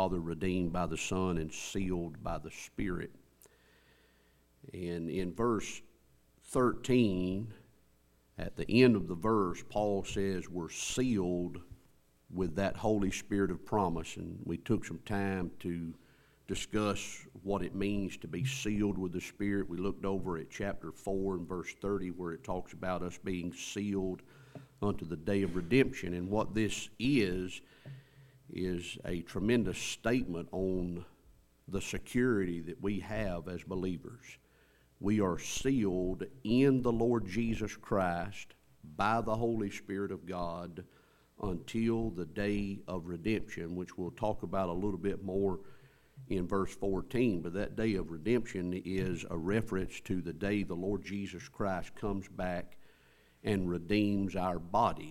Father, redeemed by the Son, and sealed by the Spirit. And in verse 13, at the end of the verse, Paul says we're sealed with that Holy Spirit of promise. And we took some time to discuss what it means to be sealed with the Spirit. We looked over at chapter 4 and verse 30 where it talks about us being sealed unto the day of redemption. And what this is a tremendous statement on the security that we have as believers. We are sealed in the Lord Jesus Christ by the Holy Spirit of God until the day of redemption, which we'll talk about a little bit more in verse 14. But that day of redemption is a reference to the day the Lord Jesus Christ comes back and redeems our body.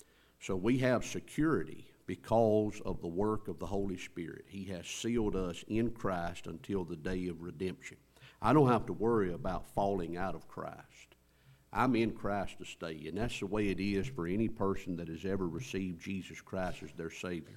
So we have security because of the work of the Holy Spirit. He has sealed us in Christ until the day of redemption. I don't have to worry about falling out of Christ. I'm in Christ to stay, and that's the way it is for any person that has ever received Jesus Christ as their Savior.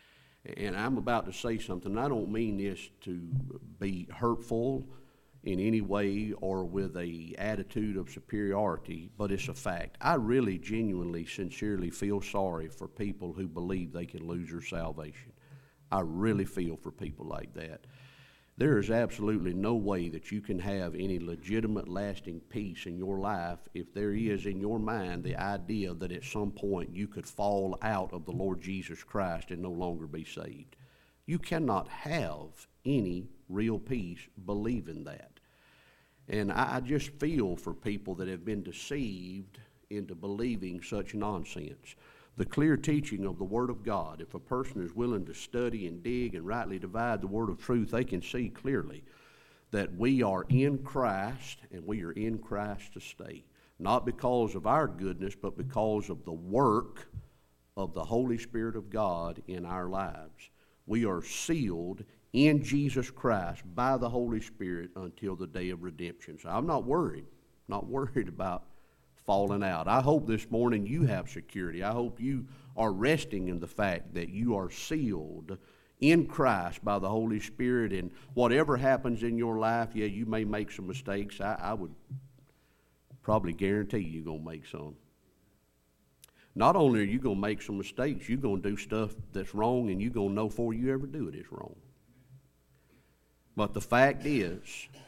And I'm about to say something. I don't mean this to be hurtful in any way or with a attitude of superiority, but it's a fact. I really genuinely, sincerely feel sorry for people who believe they can lose their salvation. I really feel for people like that. There is absolutely no way that you can have any legitimate lasting peace in your life if there is in your mind the idea that at some point you could fall out of the Lord Jesus Christ and no longer be saved. You cannot have any real peace believing that. And I just feel for people that have been deceived into believing such nonsense. The clear teaching of the Word of God, if a person is willing to study and dig and rightly divide the Word of truth, they can see clearly that we are in Christ and we are in Christ to stay. Not because of our goodness, but because of the work of the Holy Spirit of God in our lives. We are sealed in Jesus Christ by the Holy Spirit until the day of redemption. So I'm not worried about falling out. I hope this morning you have security. I hope you are resting in the fact that you are sealed in Christ by the Holy Spirit, and whatever happens in your life, yeah, you may make some mistakes. I would probably guarantee you're going to make some. Not only are you going to make some mistakes, you're going to do stuff that's wrong, and you're going to know before you ever do it it's wrong. But the fact is,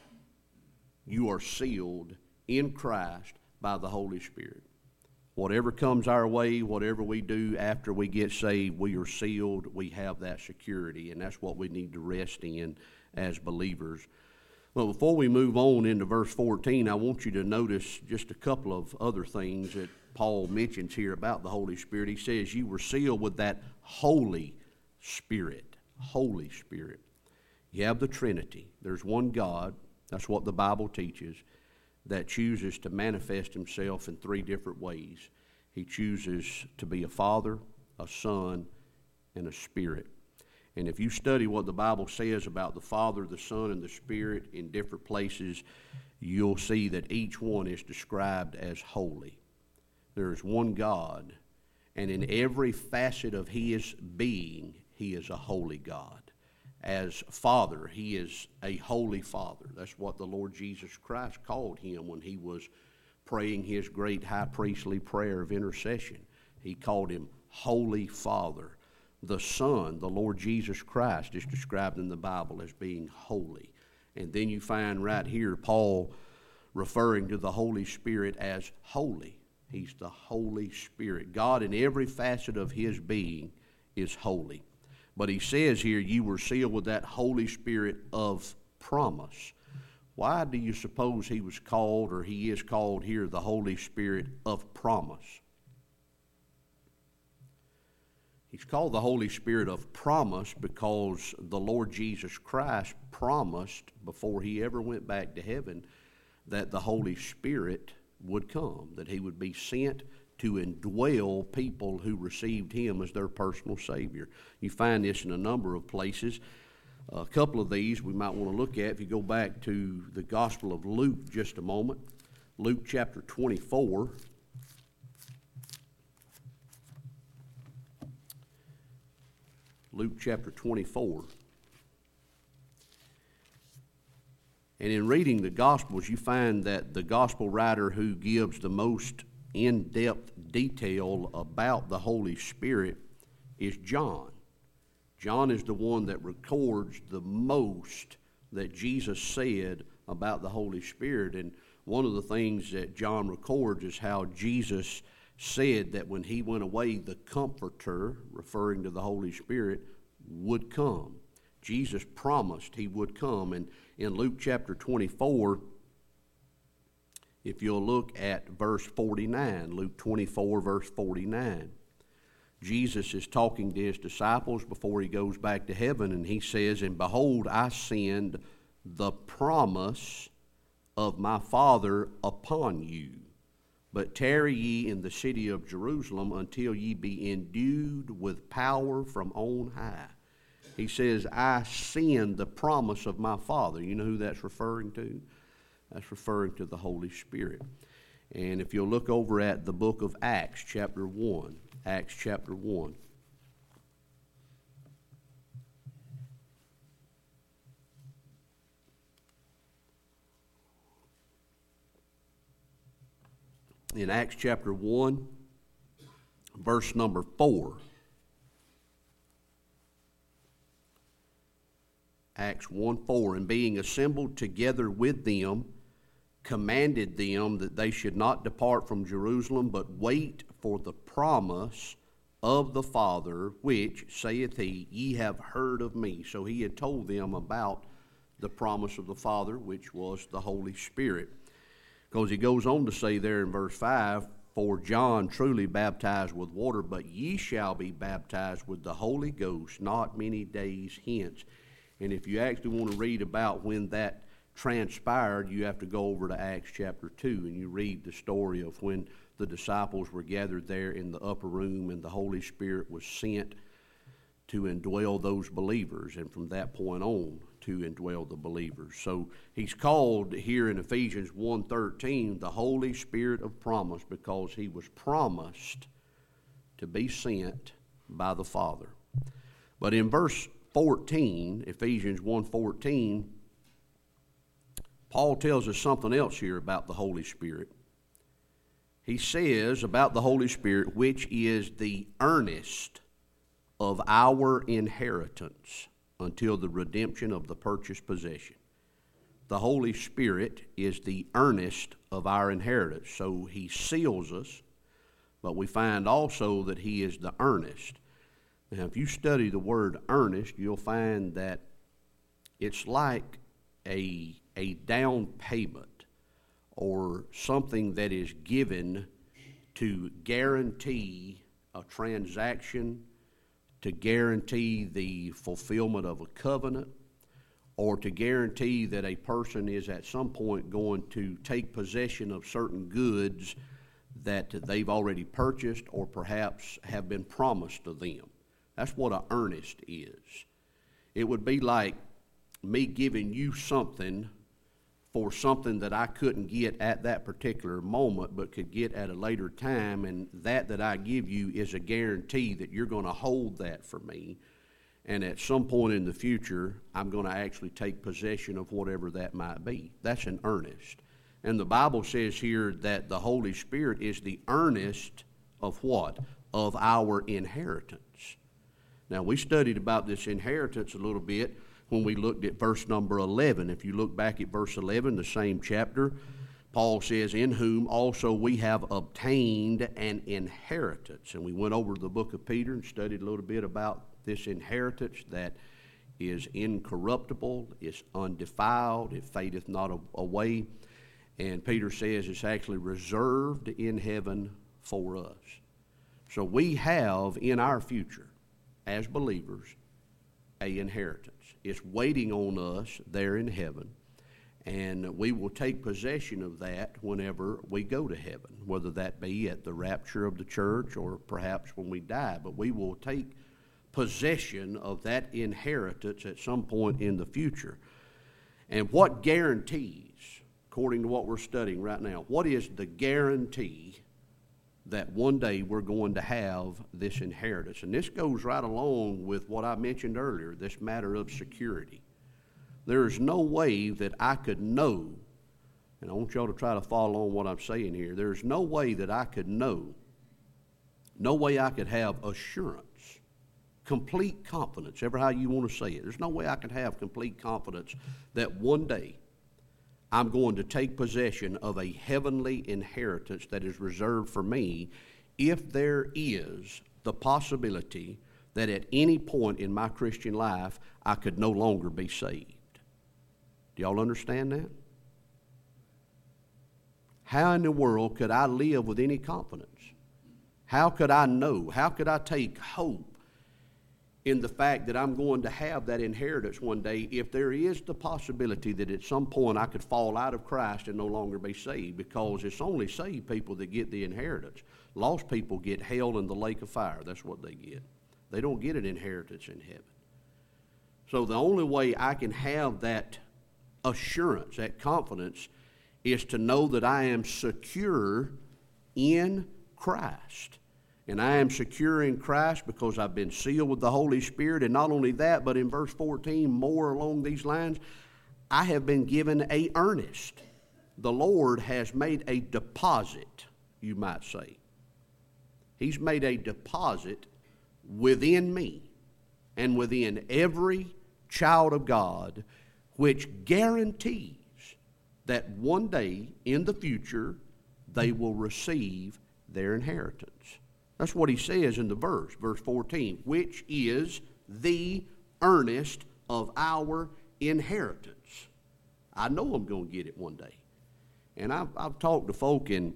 you are sealed in Christ by the Holy Spirit. Whatever comes our way, whatever we do after we get saved, we are sealed. We have that security, and that's what we need to rest in as believers. Well, before we move on into verse 14, I want you to notice just a couple of other things that Paul mentions here about the Holy Spirit. He says, you were sealed with that Holy Spirit. Holy Spirit. You have the Trinity. There's one God. That's what the Bible teaches, that chooses to manifest himself in three different ways. He chooses to be a Father, a Son, and a Spirit. And if you study what the Bible says about the Father, the Son, and the Spirit in different places, you'll see that each one is described as holy. There is one God, and in every facet of his being, he is a holy God. As Father, he is a holy Father. That's what the Lord Jesus Christ called him when he was praying his great high priestly prayer of intercession. He called him Holy Father. The Son, the Lord Jesus Christ, is described in the Bible as being holy. And then you find right here Paul referring to the Holy Spirit as holy. He's the Holy Spirit. God in every facet of his being is holy. But he says here, you were sealed with that Holy Spirit of promise. Why do you suppose he was called, or he is called here, the Holy Spirit of promise? He's called the Holy Spirit of promise because the Lord Jesus Christ promised before he ever went back to heaven that the Holy Spirit would come, that he would be sent to indwell people who received him as their personal Savior. You find this in a number of places. A couple of these we might want to look at. If you go back to the Gospel of Luke just a moment, Luke chapter 24. Luke chapter 24. And in reading the Gospels, you find that the Gospel writer who gives the most in-depth detail about the Holy Spirit is John. John is the one that records the most that Jesus said about the Holy Spirit. And one of the things that John records is how Jesus said that when he went away, the Comforter, referring to the Holy Spirit, would come. Jesus promised he would come. And in Luke chapter 24, if you'll look at verse 49, Luke 24, verse 49, Jesus is talking to his disciples before he goes back to heaven, and he says, "And behold, I send the promise of my Father upon you. But tarry ye in the city of Jerusalem until ye be endued with power from on high." He says, I send the promise of my Father. You know who that's referring to? That's referring to the Holy Spirit. And if you'll look over at the book of Acts, chapter 1, Acts chapter 1. In Acts chapter 1, verse number 4. Acts 1:4, and being assembled together with them, commanded them that they should not depart from Jerusalem, but wait for the promise of the Father, which, saith he, ye have heard of me. So he had told them about the promise of the Father, which was the Holy Spirit. Because he goes on to say there in verse 5, for John truly baptized with water, but ye shall be baptized with the Holy Ghost not many days hence. And if you actually want to read about when that transpired, you have to go over to Acts chapter 2, and you read the story of when the disciples were gathered there in the upper room and the Holy Spirit was sent to indwell those believers, and from that point on to indwell the believers. So he's called here in Ephesians 1:13 the Holy Spirit of promise, because he was promised to be sent by the Father. But in verse 14, Ephesians 1:14, Paul tells us something else here about the Holy Spirit. He says about the Holy Spirit, which is the earnest of our inheritance until the redemption of the purchased possession. The Holy Spirit is the earnest of our inheritance. So he seals us, but we find also that he is the earnest. Now, if you study the word earnest, you'll find that it's like a down payment or something that is given to guarantee a transaction, to guarantee the fulfillment of a covenant, or to guarantee that a person is at some point going to take possession of certain goods that they've already purchased or perhaps have been promised to them. That's what an earnest is. It would be like me giving you something for something that I couldn't get at that particular moment but could get at a later time, and that I give you is a guarantee that you're going to hold that for me, and at some point in the future I'm going to actually take possession of whatever that might be. That's an earnest. And the Bible says here that the Holy Spirit is the earnest of what? Of our inheritance. Now, we studied about this inheritance a little bit when we looked at verse number 11. If you look back at verse 11, the same chapter, Paul says, in whom also we have obtained an inheritance. And we went over the book of Peter and studied a little bit about this inheritance that is incorruptible, is undefiled, it fadeth not away. And Peter says it's actually reserved in heaven for us. So we have in our future, as believers, an inheritance. It's waiting on us there in heaven, and we will take possession of that whenever we go to heaven, whether that be at the rapture of the church or perhaps when we die. But we will take possession of that inheritance at some point in the future. And what guarantees, according to what we're studying right now, what is the guarantee that one day we're going to have this inheritance. And this goes right along with what I mentioned earlier, this matter of security. There is no way that I could know, and I want y'all to try to follow on what I'm saying here. There's no way that I could know, no way I could have assurance, complete confidence, ever how you want to say it. There's no way I could have complete confidence that one day I'm going to take possession of a heavenly inheritance that is reserved for me if there is the possibility that at any point in my Christian life I could no longer be saved. Do y'all understand that? How in the world could I live with any confidence? How could I know? How could I take hope in the fact that I'm going to have that inheritance one day if there is the possibility that at some point I could fall out of Christ and no longer be saved? Because it's only saved people that get the inheritance. Lost people get hell in the lake of fire. That's what they get. They don't get an inheritance in heaven. So the only way I can have that assurance, that confidence, is to know that I am secure in Christ. And I am secure in Christ because I've been sealed with the Holy Spirit. And not only that, but in verse 14, more along these lines, I have been given an earnest. The Lord has made a deposit, you might say. He's made a deposit within me and within every child of God, which guarantees that one day in the future they will receive their inheritance. That's what he says in the verse 14, which is the earnest of our inheritance. I know I'm going to get it one day. And I've talked to folk, and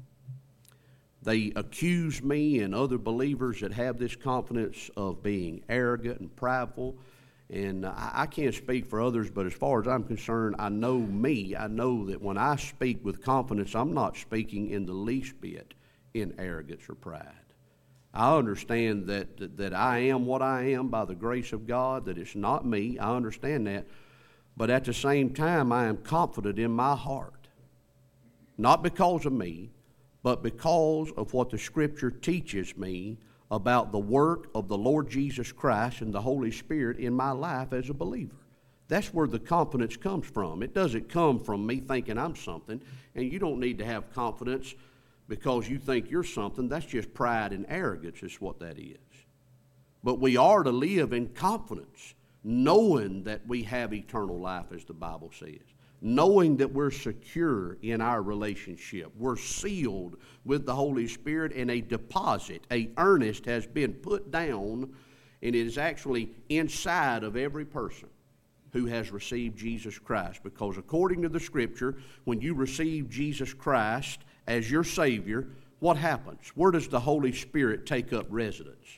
they accuse me and other believers that have this confidence of being arrogant and prideful. And I can't speak for others, but as far as I'm concerned, I know me. I know that when I speak with confidence, I'm not speaking in the least bit in arrogance or pride. I understand that I am what I am by the grace of God, that it's not me. I understand that. But at the same time, I am confident in my heart. Not because of me, but because of what the Scripture teaches me about the work of the Lord Jesus Christ and the Holy Spirit in my life as a believer. That's where the confidence comes from. It doesn't come from me thinking I'm something, and you don't need to have confidence because you think you're something. That's just pride and arrogance is what that is. But we are to live in confidence, knowing that we have eternal life, as the Bible says. Knowing that we're secure in our relationship. We're sealed with the Holy Spirit, and a deposit, a earnest has been put down, and it is actually inside of every person who has received Jesus Christ. Because according to the Scripture, when you receive Jesus Christ as your Savior, what happens? Where does the Holy Spirit take up residence?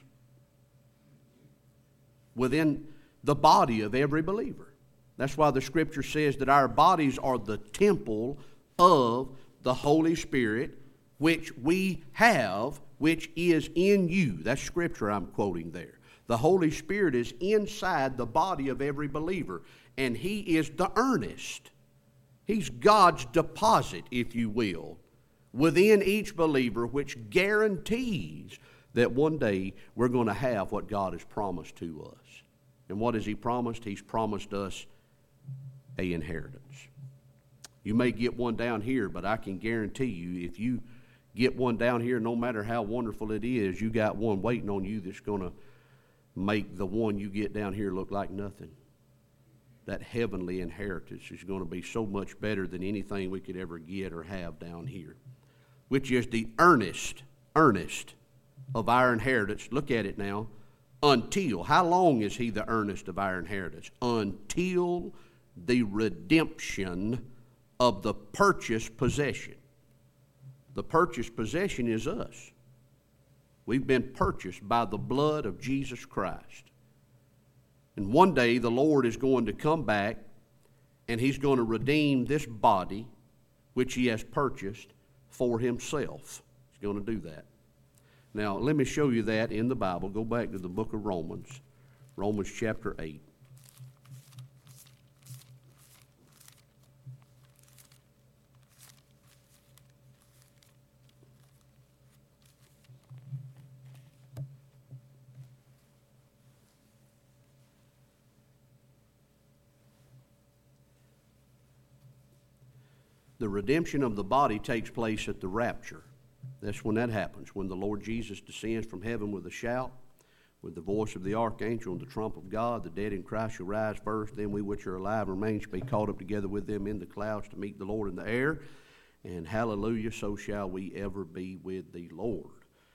Within the body of every believer. That's why the Scripture says that our bodies are the temple of the Holy Spirit, which we have, which is in you. That's Scripture I'm quoting there. The Holy Spirit is inside the body of every believer, and He is the earnest. He's God's deposit, if you will, within each believer, which guarantees that one day we're going to have what God has promised to us. And what has He promised? He's promised us an inheritance. You may get one down here, but I can guarantee you, if you get one down here, no matter how wonderful it is, you got one waiting on you that's going to make the one you get down here look like nothing. That heavenly inheritance is going to be so much better than anything we could ever get or have down here, which is the earnest of our inheritance. Look at it now. Until, how long is He the earnest of our inheritance? Until the redemption of the purchased possession. The purchased possession is us. We've been purchased by the blood of Jesus Christ. And one day the Lord is going to come back and He's going to redeem this body which He has purchased for Himself. He's going to do that. Now, let me show you that in the Bible. Go back to the book of Romans, Romans chapter 8. The redemption of the body takes place at the rapture. That's when that happens, when the Lord Jesus descends from heaven with a shout, with the voice of the archangel and the trump of God. The dead in Christ shall rise first, then we which are alive and remain shall be caught up together with them in the clouds to meet the Lord in the air. And hallelujah, so shall we ever be with the Lord.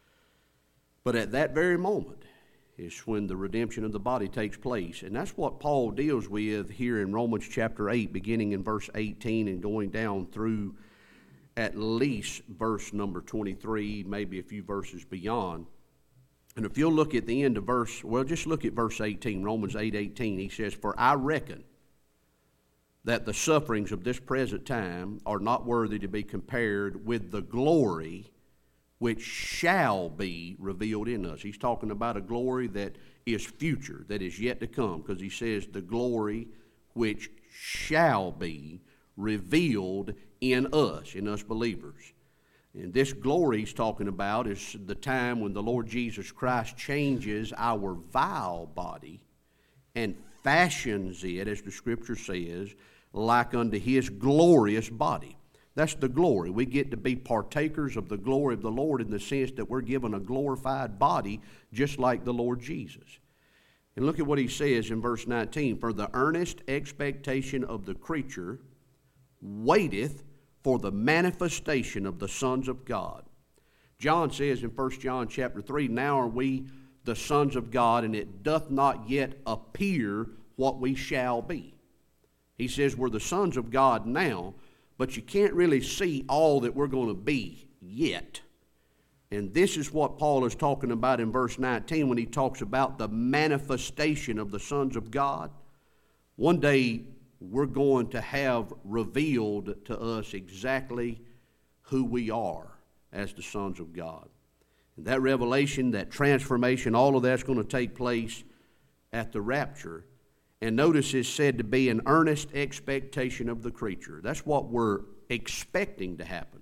But at that very moment is when the redemption of the body takes place. And that's what Paul deals with here in Romans chapter 8, beginning in verse 18 and going down through at least verse number 23, maybe a few verses beyond. And if you'll look at the end of just look at verse 18, Romans 8:18. He says, "For I reckon that the sufferings of this present time are not worthy to be compared with the glory which shall be revealed in us." He's talking about a glory that is future, that is yet to come, because he says the glory which shall be revealed in us believers. And this glory he's talking about is the time when the Lord Jesus Christ changes our vile body and fashions it, as the Scripture says, like unto his glorious body. That's the glory. We get to be partakers of the glory of the Lord in the sense that we're given a glorified body just like the Lord Jesus. And look at what he says in verse 19. "For the earnest expectation of the creature waiteth for the manifestation of the sons of God." John says in 1 John chapter 3, "Now are we the sons of God, and it doth not yet appear what we shall be." He says we're the sons of God now, but you can't really see all that we're going to be yet. And this is what Paul is talking about in verse 19 when he talks about the manifestation of the sons of God. One day we're going to have revealed to us exactly who we are as the sons of God. And that revelation, that transformation, all of that's going to take place at the rapture. And notice it's said to be an earnest expectation of the creature. That's what we're expecting to happen.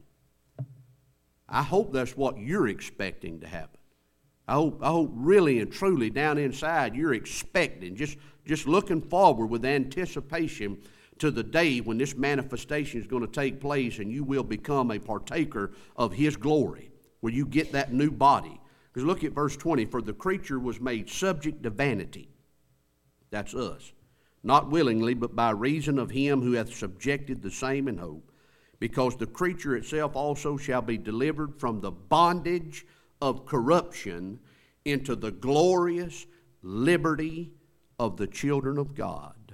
I hope that's what you're expecting to happen. I hope really and truly down inside you're expecting, just looking forward with anticipation to the day when this manifestation is going to take place and you will become a partaker of his glory, where you get that new body. Because look at verse 20. "For the creature was made subject to vanity." That's us. "Not willingly, but by reason of him who hath subjected the same in hope. Because the creature itself also shall be delivered from the bondage of corruption into the glorious liberty of the children of God."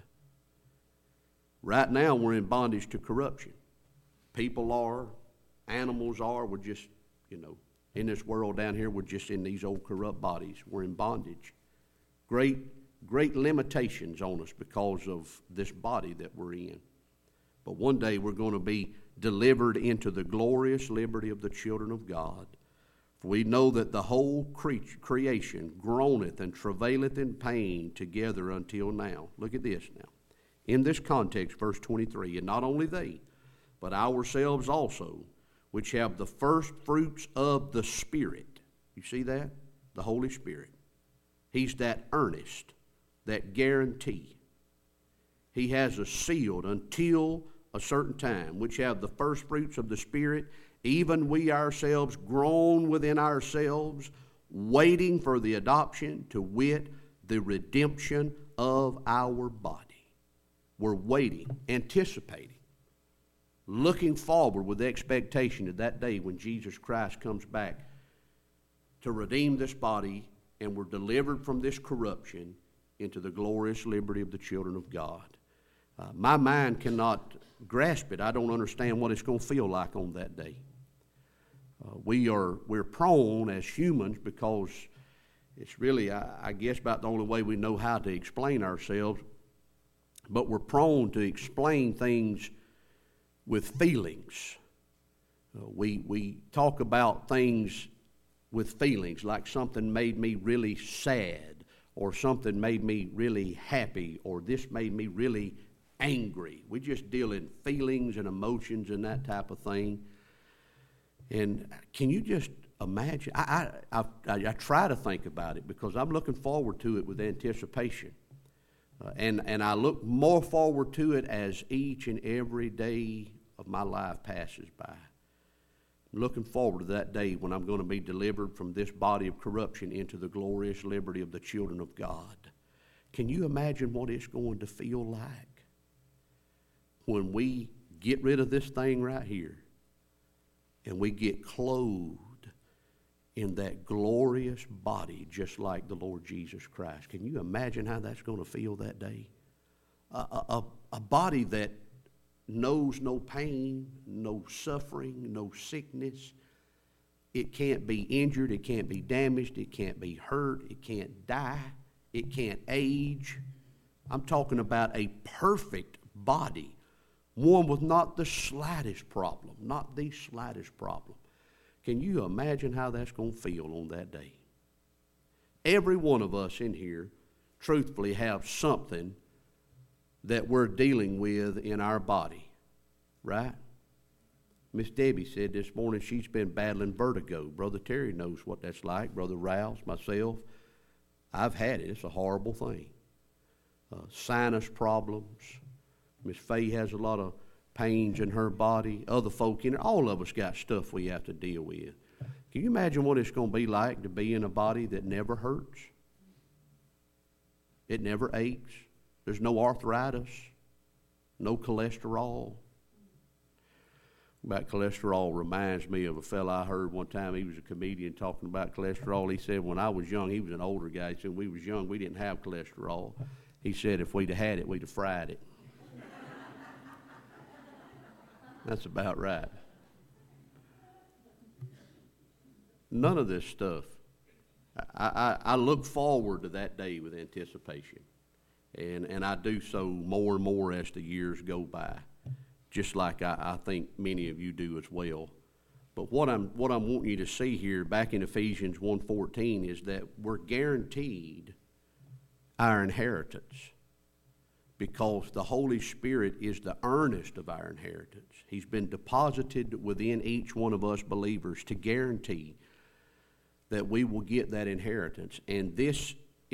Right now we're in bondage to corruption. People are, animals are, we're just, in this world down here, we're just in these old corrupt bodies. We're in bondage. Great limitations on us because of this body that we're in. But one day we're going to be delivered into the glorious liberty of the children of God. For we know that the whole creation groaneth and travaileth in pain together until now. Look at this now. In this context, verse 23, "And not only they, but ourselves also, which have the first fruits of the Spirit." You see that? The Holy Spirit. He's that earnest, that guarantee. He has us sealed until a certain time, which have the first fruits of the Spirit, even we ourselves groan within ourselves, waiting for the adoption, to wit, the redemption of our body. We're waiting, anticipating, looking forward with expectation to that day when Jesus Christ comes back to redeem this body and we're delivered from this corruption into the glorious liberty of the children of God. My mind cannot grasp it. I don't understand what it's going to feel like on that day. We're prone as humans, because it's really, I guess, about the only way we know how to explain ourselves, but we're prone to explain things with feelings. We talk about things with feelings, like something made me really sad, or something made me really happy, or this made me really angry. We just deal in feelings and emotions and that type of thing. And can you just imagine? I try to think about it because I'm looking forward to it with anticipation. And I look more forward to it as each and every day of my life passes by. I'm looking forward to that day when I'm going to be delivered from this body of corruption into the glorious liberty of the children of God. Can you imagine what it's going to feel like when we get rid of this thing right here and we get clothed in that glorious body just like the Lord Jesus Christ? Can you imagine how that's going to feel that day? A body that knows no pain, no suffering, no sickness. It can't be injured, it can't be damaged, it can't be hurt, it can't die, it can't age. I'm talking about a perfect body, one with not the slightest problem, not the slightest problem. Can you imagine how that's going to feel on that day? Every one of us in here, truthfully, have something that we're dealing with in our body, right? Miss Debbie said this morning she's been battling vertigo. Brother Terry knows what that's like. Brother Rouse, myself, I've had it. It's a horrible thing. Sinus problems. Miss Faye has a lot of pains in her body. Other folk in it. All of us got stuff we have to deal with. Can you imagine what it's going to be like to be in a body that never hurts? It never aches. There's no arthritis, no cholesterol. About cholesterol reminds me of a fellow I heard one time. He was a comedian talking about cholesterol. He said when I was young, he was an older guy. He said when we was young, we didn't have cholesterol. He said if we'd have had it, we'd have fried it. That's about right. None of this stuff. I look forward to that day with anticipation. And I do so more and more as the years go by, just like I think many of you do as well. But what I'm wanting you to see here back in Ephesians 1:14 is that we're guaranteed our inheritance because the Holy Spirit is the earnest of our inheritance. He's been deposited within each one of us believers to guarantee that we will get that inheritance. And this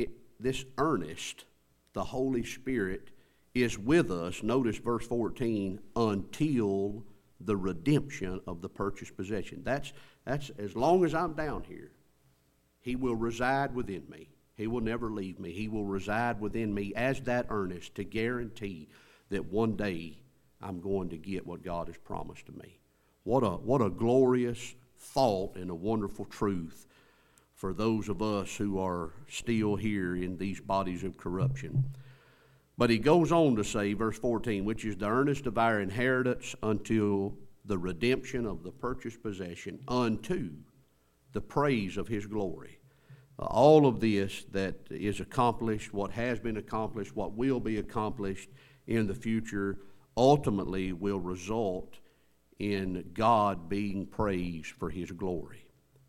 earnest, the Holy Spirit, is with us, notice verse 14, until the redemption of the purchased possession. That's as long as I'm down here, He will reside within me. He will never leave me. He will reside within me as that earnest to guarantee that one day I'm going to get what God has promised to me. What a glorious thought and a wonderful truth for those of us who are still here in these bodies of corruption. But he goes on to say, verse 14, which is the earnest of our inheritance until the redemption of the purchased possession, unto the praise of His glory. All of this that is accomplished, what has been accomplished, what will be accomplished in the future, ultimately will result in God being praised for His glory,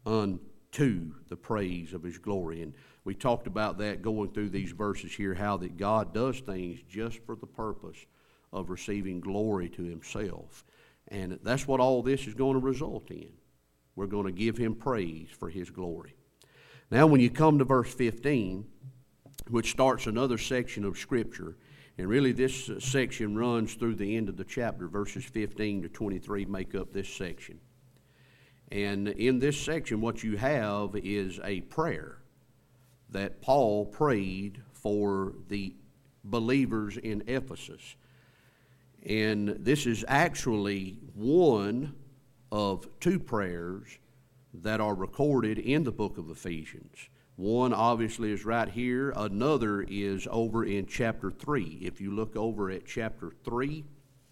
unto the praise of His glory. And we talked about that going through these verses here, how that God does things just for the purpose of receiving glory to Himself. And that's what all this is going to result in. We're going to give Him praise for His glory. Now when you come to verse 15, which starts another section of Scripture, and really this section runs through the end of the chapter, verses 15 to 23 make up this section. And in this section what you have is a prayer that Paul prayed for the believers in Ephesus. And this is actually one of two prayers that are recorded in the book of Ephesians. One obviously is right here. Another is over in chapter 3. If you look over at chapter 3,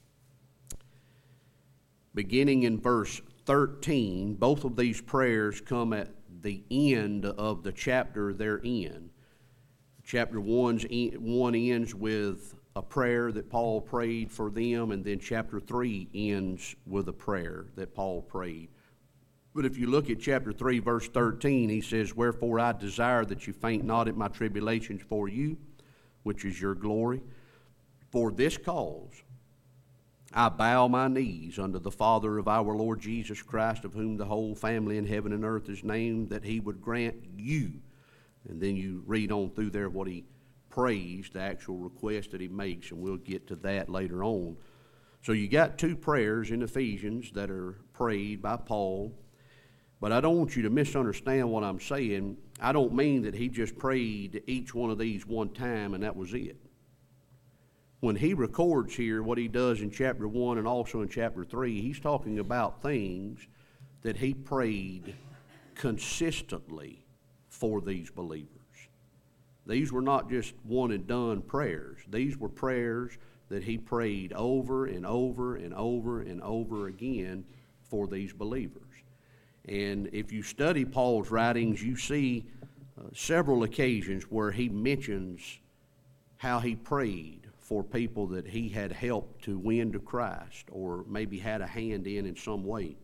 beginning in verse 13, both of these prayers come at the end of the chapter they're in. Chapter 1 ends with a prayer that Paul prayed for them, and then chapter 3 ends with a prayer that Paul prayed. But if you look at chapter 3, verse 13, he says, wherefore I desire that you faint not at my tribulations for you, which is your glory. For this cause I bow my knees unto the Father of our Lord Jesus Christ, of whom the whole family in heaven and earth is named, that He would grant you. And then you read on through there what he prays, the actual request that he makes, and we'll get to that later on. So you got two prayers in Ephesians that are prayed by Paul. But I don't want you to misunderstand what I'm saying. I don't mean that he just prayed each one of these one time and that was it. When he records here what he does in chapter 1 and also in chapter 3, he's talking about things that he prayed consistently for these believers. These were not just one and done prayers. These were prayers that he prayed over and over and over and over again for these believers. And if you study Paul's writings, you see several occasions where he mentions how he prayed for people that he had helped to win to Christ or maybe had a hand in some way.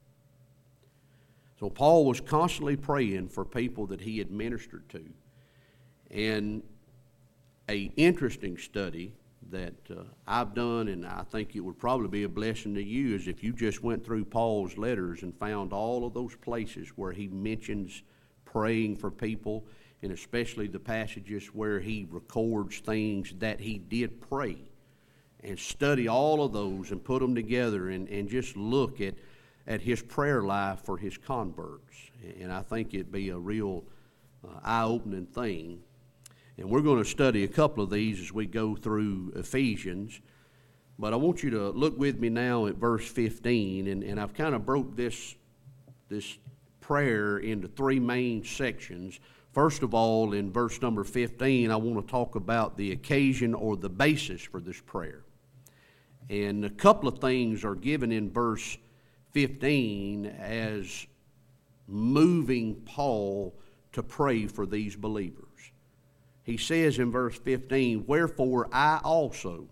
So Paul was constantly praying for people that he had ministered to. And an interesting study that I've done, and I think it would probably be a blessing to you, is if you just went through Paul's letters and found all of those places where he mentions praying for people, and especially the passages where he records things that he did pray, and study all of those and put them together and just look at his prayer life for his converts. And I think it'd be a real eye-opening thing. And we're going to study a couple of these as we go through Ephesians. But I want you to look with me now at verse 15. And I've kind of broke this prayer into three main sections. First of all, in verse number 15, I want to talk about the occasion or the basis for this prayer. And a couple of things are given in verse 15 as moving Paul to pray for these believers. He says in verse 15, "Wherefore I also,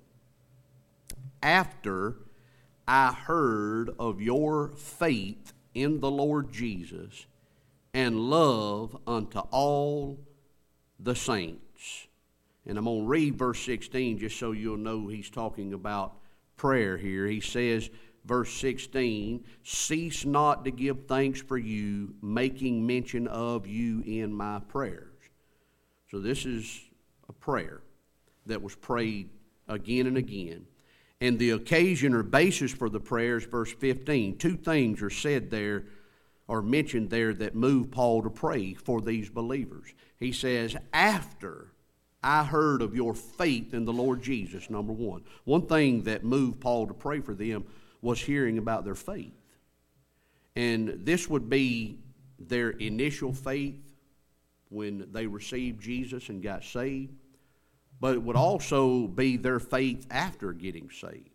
after I heard of your faith in the Lord Jesus and love unto all the saints." And I'm going to read verse 16 just so you'll know he's talking about prayer here. He says, verse 16, "Cease not to give thanks for you, making mention of you in my prayers." So this is a prayer that was prayed again and again. And the occasion or basis for the prayer is verse 15. Two things are said there or mentioned there that move Paul to pray for these believers. He says, after I heard of your faith in the Lord Jesus, number one. One thing that moved Paul to pray for them was hearing about their faith. And this would be their initial faith when they received Jesus and got saved, but it would also be their faith after getting saved.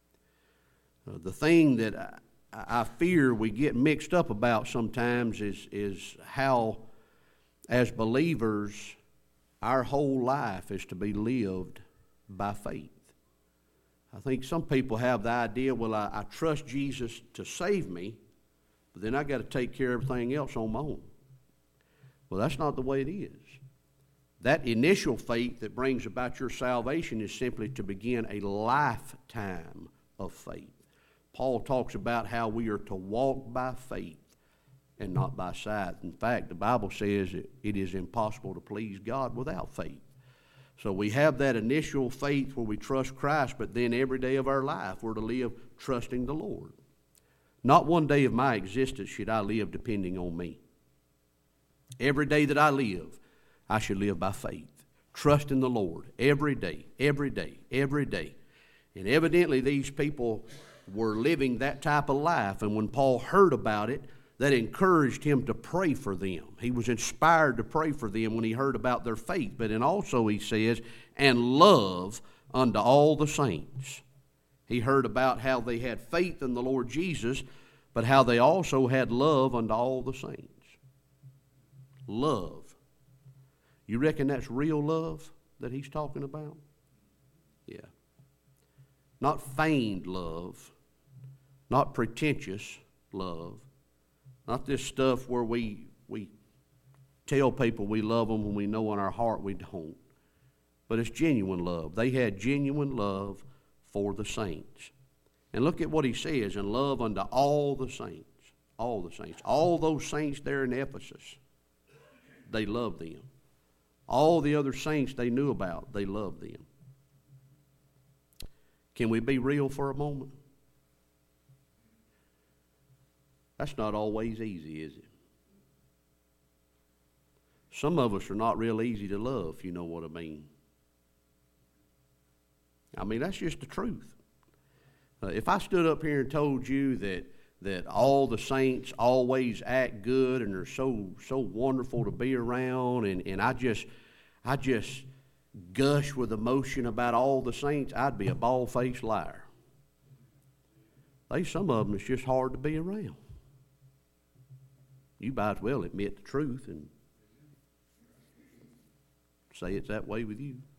The thing that I fear we get mixed up about sometimes is how, as believers, our whole life is to be lived by faith. I think some people have the idea, well, I trust Jesus to save me, but then I got to take care of everything else on my own. Well, that's not the way it is. That initial faith that brings about your salvation is simply to begin a lifetime of faith. Paul talks about how we are to walk by faith and not by sight. In fact, the Bible says it is impossible to please God without faith. So we have that initial faith where we trust Christ, but then every day of our life we're to live trusting the Lord. Not one day of my existence should I live depending on me. Every day that I live, I should live by faith. Trust in the Lord every day, every day, every day. And evidently these people were living that type of life. And when Paul heard about it, that encouraged him to pray for them. He was inspired to pray for them when he heard about their faith. But then also he says, and love unto all the saints. He heard about how they had faith in the Lord Jesus, but how they also had love unto all the saints. Love. You reckon that's real love that he's talking about? Yeah. Not feigned love, not pretentious love, not this stuff where we tell people we love them when we know in our heart we don't. But it's genuine love. They had genuine love for the saints. And look at what he says, and love unto all the saints. All the saints. All those saints there in Ephesus, they loved them. All the other saints they knew about, they loved them. Can we be real for a moment? That's not always easy, is it? Some of us are not real easy to love, if you know what I mean. I mean, that's just the truth. If I stood up here and told you that all the saints always act good and are so wonderful to be around, and I just gush with emotion about all the saints, I'd be a bald-faced liar. There's some of them it's just hard to be around. You might as well admit the truth and say it's that way with you.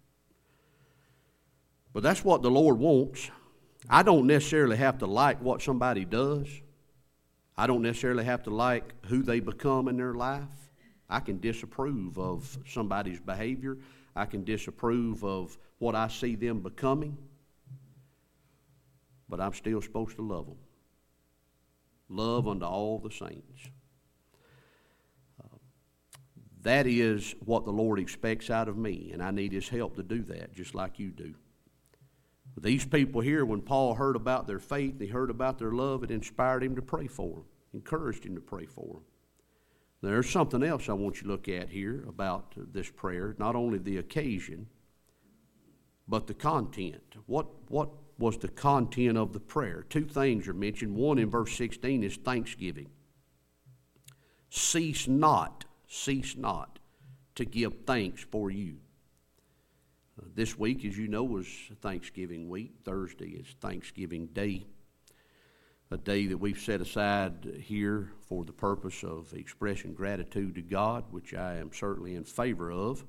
But that's what the Lord wants. I don't necessarily have to like what somebody does. I don't necessarily have to like who they become in their life. I can disapprove of somebody's behavior. I can disapprove of what I see them becoming. But I'm still supposed to love them. Love unto all the saints. That is what the Lord expects out of me, and I need His help to do that, just like you do. These people here, when Paul heard about their faith, he heard about their love, it inspired him to pray for them, encouraged him to pray for them. There's something else I want you to look at here about this prayer, not only the occasion, but the content. What was the content of the prayer? Two things are mentioned. One in verse 16 is thanksgiving. Cease not to give thanks for you. This week, as you know, was Thanksgiving week. Thursday is Thanksgiving Day, a day that we've set aside here for the purpose of expressing gratitude to God, which I am certainly in favor of.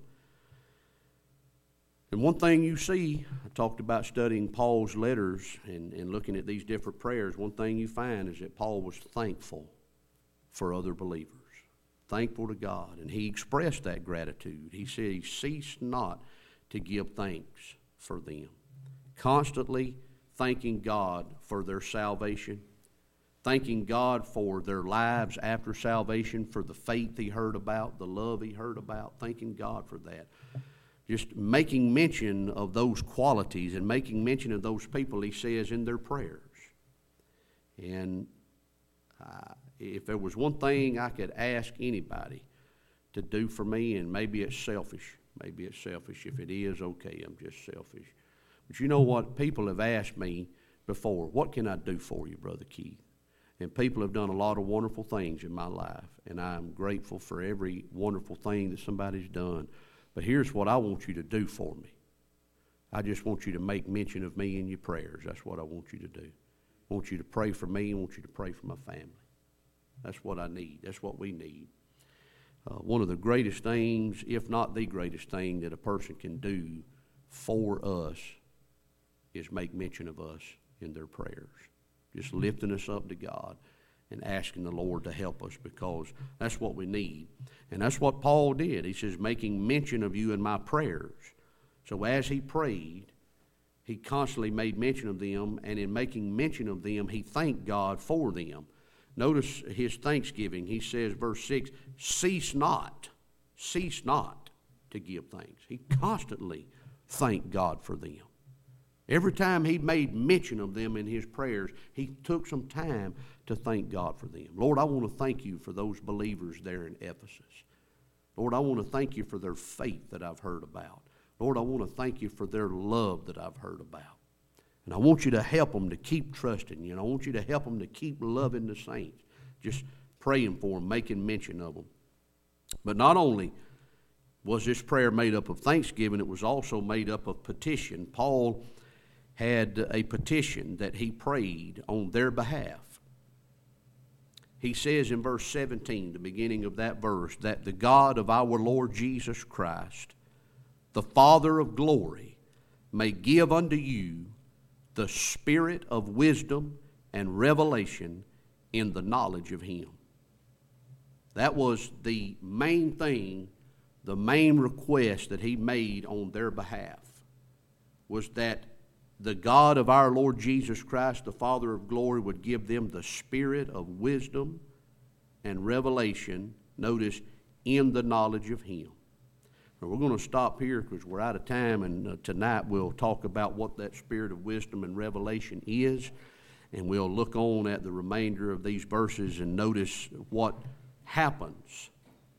And one thing you see, I talked about studying Paul's letters and looking at these different prayers, one thing you find is that Paul was thankful for other believers, thankful to God, and he expressed that gratitude. He said, cease not to give thanks for them. Constantly thanking God for their salvation, thanking God for their lives after salvation, for the faith he heard about, the love he heard about, thanking God for that. Just making mention of those qualities and making mention of those people, he says, in their prayers. And if there was one thing I could ask anybody to do for me, and maybe it's selfish. Maybe it's selfish. If it is, okay, I'm just selfish. But you know what? People have asked me before, what can I do for you, Brother Keith? And people have done a lot of wonderful things in my life, and I'm grateful for every wonderful thing that somebody's done. But here's what I want you to do for me. I just want you to make mention of me in your prayers. That's what I want you to do. I want you to pray for me. I want you to pray for my family. That's what I need. That's what we need. One of the greatest things, if not the greatest thing that a person can do for us is make mention of us in their prayers. Just lifting us up to God and asking the Lord to help us, because that's what we need. And that's what Paul did. He says, making mention of you in my prayers. So as he prayed, he constantly made mention of them, and in making mention of them, he thanked God for them. Notice his thanksgiving. He says, verse 6, cease not to give thanks. He constantly thanked God for them. Every time he made mention of them in his prayers, he took some time to thank God for them. Lord, I want to thank you for those believers there in Ephesus. Lord, I want to thank you for their faith that I've heard about. Lord, I want to thank you for their love that I've heard about. And I want you to help them to keep trusting you. And I want you to help them to keep loving the saints. Just praying for them, making mention of them. But not only was this prayer made up of thanksgiving, it was also made up of petition. Paul had a petition that he prayed on their behalf. He says in verse 17, the beginning of that verse, that the God of our Lord Jesus Christ, the Father of glory, may give unto you the spirit of wisdom and revelation in the knowledge of him. That was the main thing, the main request that he made on their behalf, was that the God of our Lord Jesus Christ, the Father of glory, would give them the spirit of wisdom and revelation, notice, in the knowledge of him. We're going to stop here because we're out of time, and tonight we'll talk about what that spirit of wisdom and revelation is, and we'll look on at the remainder of these verses and notice what happens